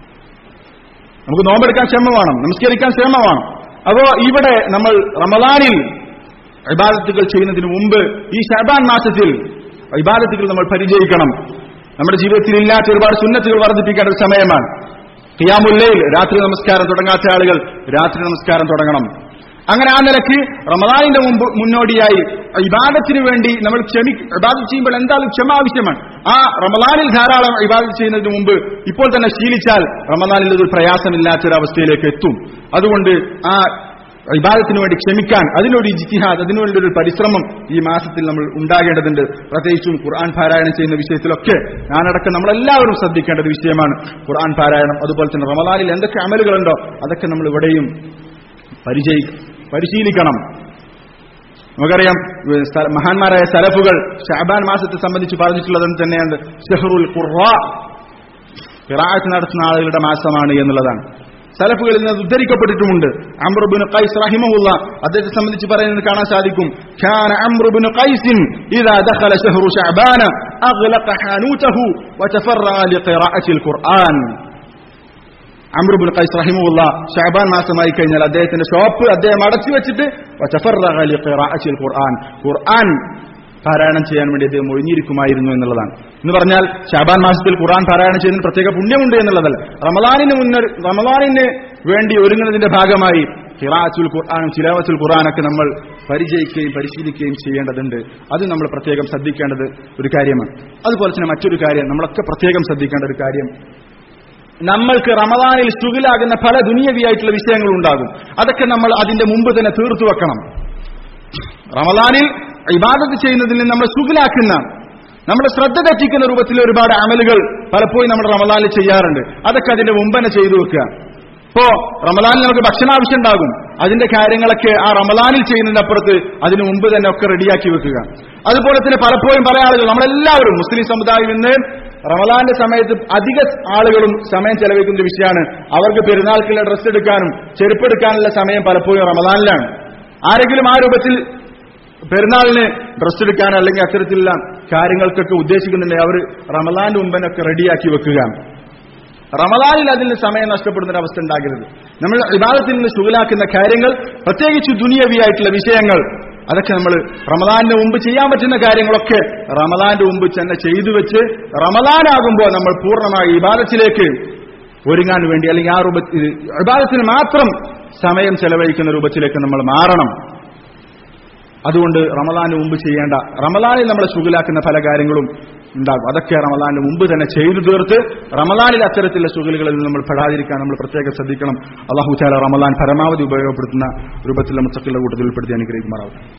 നമുക്ക് നോമ്പെടുക്കാൻ ക്ഷമ വേണം, നമസ്കരിക്കാൻ ക്ഷമ വേണം. അപ്പോ ഇവിടെ നമ്മൾ റമളാനിൽ ഇബാദത്തുകൾ ചെയ്യുന്നതിന് മുമ്പ് ഈ ശഅബാൻ മാസത്തിൽ ഇബാദത്തുകൾ നമ്മൾ പരിചയിക്കണം. നമ്മുടെ ജീവിതത്തിൽ ഇല്ലാത്ത ഒരുപാട് സുന്നത്തുകൾ വർദ്ധിപ്പിക്കേണ്ട ഒരു സമയമാണ്. ഖിയാമുൽ ലൈൽ, രാത്രി നമസ്കാരം തുടങ്ങാത്ത ആളുകൾ രാത്രി നമസ്കാരം തുടങ്ങണം. അങ്ങനെ ആ നിലയ്ക്ക് റമളാനിന്റെ മുമ്പ് മുന്നോടിയായി ഇബാദത്തിന് വേണ്ടി നമ്മൾ ക്ഷമി ഇബാദത്ത് ചെയ്യുമ്പോൾ എന്തായാലും ക്ഷമ ആവശ്യമാണ്. ആ റമളാനിൽ ധാരാളം ഇബാദത്ത് ചെയ്യുന്നതിന് മുമ്പ് ഇപ്പോൾ തന്നെ ശീലിച്ചാൽ റമളാനിൽ ഒരു പ്രയാസമില്ലാത്തൊരവസ്ഥയിലേക്ക് എത്തും. അതുകൊണ്ട് ആ ഇബാദത്തിന് വേണ്ടി ക്ഷമിക്കാൻ, അതിനൊരു ഇജ്തിഹാദ്, അതിനുവേണ്ടി ഒരു പരിശ്രമം ഈ മാസത്തിൽ നമ്മൾ ഉണ്ടാകേണ്ടതുണ്ട്. പ്രത്യേകിച്ചും ഖുർആൻ പാരായണം ചെയ്യുന്ന വിഷയത്തിലൊക്കെ ഞാനടക്കം നമ്മളെല്ലാവരും ശ്രദ്ധിക്കേണ്ട ഒരു വിഷയമാണ് ഖുർആൻ പാരായണം. അതുപോലെ തന്നെ റമളാനിൽ എന്തൊക്കെ അമലുകളുണ്ടോ അതൊക്കെ നമ്മൾ ഇവിടെയും പരിചയി പരിശീലിക്കണം. നമുക്കറിയാം മഹാന്മാരായ സലഫുകൾ ശഅബാൻ മാസത്തെ സംബന്ധിച്ച് പറഞ്ഞിട്ടുള്ളത് തന്നെയാണ് ശഹ്റുൽ ഖുർആ, ഖിറാഅത്ത് നടത്തുന്ന ആളുകളുടെ മാസമാണ് എന്നുള്ളതാണ്. സലഫുകളിൽ നിന്ന് ഉദ്ധരിക്കപ്പെട്ടിട്ടുമുണ്ട്. അംർ ഇബ്നു ഖൈസ് റഹിമഹുല്ലാ അദ്ദേഹത്തെ സംബന്ധിച്ച് പറയുന്നത് കാണാൻ സാധിക്കും. കാന അംർ ഇബ്നു ഖൈസിൻ ഇദാ ദഖല ശഹ്റു ശഅബാന അഗ്ലഖ ഹാനൂതഹു വതഫറഗ ലിഖിറാഅത്തിൽ ഖുർആൻ. അംർ ഇബ്നു ഖൈസ് റഹിമഹുല്ലാ ശഅബാൻ മാസമായി കഴിഞ്ഞാൽ അദ്ദേഹത്തിന്റെ ഷോപ്പ് അദ്ദേഹം അടച്ചു വെച്ചിട്ട് വതഫറഗ ലിഖിറാഅത്തിൽ ഖുർആൻ, ഖുർആൻ പാരായണം ചെയ്യാൻ വേണ്ടി അദ്ദേഹം ഒഴിഞ്ഞിരിക്കുമായിരുന്നു എന്നുള്ളതാണ്. എന്ന് പറഞ്ഞാൽ ശഅബാൻ മാസത്തിൽ ഖുർആൻ പാരായണം ചെയ്യുന്നതിന് പ്രത്യേക പുണ്യമുണ്ട് എന്നുള്ളതല്ല, റമളാനിന് മുന്നേ റമളാനിന് വേണ്ടി ഒരുങ്ങുന്നതിന്റെ ഭാഗമായി ഖിറാഅത്തുൽ ഖുർആനും തിലാവത്തുൽ ഖുർആനൊക്കെ നമ്മൾ പരിചയിക്കുകയും പരിശീലിക്കുകയും ചെയ്യേണ്ടതുണ്ട്. അത് നമ്മൾ പ്രത്യേകം ശ്രദ്ധിക്കേണ്ടത് ഒരു കാര്യമാണ്. അതുപോലെ തന്നെ മറ്റൊരു കാര്യം നമ്മളൊക്കെ പ്രത്യേകം ശ്രദ്ധിക്കേണ്ട ഒരു കാര്യം, നമ്മൾക്ക് റമളാനിൽ ശുഗിലാകുന്ന പല ദുനിയവിയായിട്ടുള്ള വിഷയങ്ങൾ ഉണ്ടാകും. അതൊക്കെ നമ്മൾ അതിന്റെ മുമ്പ് തന്നെ തീർത്തു വെക്കണം. റമളാനിൽ ഇബാദത്ത് ചെയ്യുന്നതിൽ നിന്ന് നമ്മൾ ശുഗിലാക്കുന്ന, നമ്മുടെ ശ്രദ്ധ തെറ്റിക്കുന്ന രൂപത്തിൽ ഒരുപാട് അമലുകൾ പലപ്പോഴും നമ്മൾ റമളാനിൽ ചെയ്യാറുണ്ട്. അതൊക്കെ അതിന്റെ മുമ്പ് തന്നെ ചെയ്തു വെക്കുക. ഇപ്പോ റമളാനിൽ നമുക്ക് ഭക്ഷണാവശ്യം ഉണ്ടാകും, അതിന്റെ കാര്യങ്ങളൊക്കെ ആ റമളാനിൽ ചെയ്യുന്നതിന്റെ അപ്പുറത്ത് അതിന് മുമ്പ് തന്നെ ഒക്കെ റെഡിയാക്കി വെക്കുക. അതുപോലെ തന്നെ പലപ്പോഴും പല ആളുകൾ, നമ്മളെല്ലാവരും മുസ്ലിം സമുദായം ഇന്ന് റമളാന്റെ സമയത്ത് അധിക ആളുകളും സമയം ചെലവഴിക്കുന്ന ഒരു വിഷയമാണ് അവർക്ക് പെരുന്നാൾക്കുള്ള ഡ്രസ്സ് എടുക്കാനും ചെരുപ്പെടുക്കാനുള്ള സമയം പലപ്പോഴും റമളാനിലാണ്. ആരെങ്കിലും ആ രൂപത്തിൽ പെരുന്നാളിന് ഡ്രസ്സ് എടുക്കാൻ അല്ലെങ്കിൽ അത്തരത്തിലുള്ള കാര്യങ്ങൾക്കൊക്കെ ഉദ്ദേശിക്കുന്നുണ്ടെങ്കിൽ അവർ റമളാന്റെ മുമ്പനൊക്കെ റെഡിയാക്കി വെക്കുക. റമളാനിൽ അതിന് സമയം നഷ്ടപ്പെടുന്ന ഒരു അവസ്ഥ ഉണ്ടാകരുത്. നമ്മൾ ഇബാദത്തിൽ നിന്ന് ശുഗലാക്കുന്ന കാര്യങ്ങൾ, പ്രത്യേകിച്ച് ദുനിയവിയായിട്ടുള്ള വിഷയങ്ങൾ, അതൊക്കെ നമ്മൾ റമളാനിന് മുമ്പ് ചെയ്യാൻ പറ്റുന്ന കാര്യങ്ങളൊക്കെ റമളാന്റെ മുമ്പ് തന്നെ ചെയ്തു വെച്ച് റമളാനാകുമ്പോൾ നമ്മൾ പൂർണ്ണമായി ഇബാദത്തിലേക്ക് ഒരുങ്ങാൻ വേണ്ടി, അല്ലെങ്കിൽ ആ രൂപത്തിൽ ഇബാദത്തിന് മാത്രം സമയം ചെലവഴിക്കുന്ന രൂപത്തിലേക്ക് നമ്മൾ മാറണം. അതുകൊണ്ട് റമളാന് മുമ്പ് ചെയ്യേണ്ട, റമളാനിൽ നമ്മളെ ശുഗലാക്കുന്ന പല കാര്യങ്ങളും ഉണ്ടാകും. അതൊക്കെ റമളാനിന് മുമ്പ് തന്നെ ചെയ്തു തീർത്ത് റമളാനിൽ അത്തരത്തിലുള്ള ശുഗലുകളിൽ നമ്മൾ പെടാതിരിക്കാൻ നമ്മൾ പ്രത്യേകം ശ്രദ്ധിക്കണം. അല്ലാഹു തആല റമളാൻ പരമാവധി ഉപയോഗപ്പെടുത്തുന്ന രൂപത്തിലുള്ള മുത്തഖികളുടെ കൂട്ടത്തിൽ ഉൾപ്പെടുത്തി അനുഗ്രഹിക്കുമാറാവട്ടെ.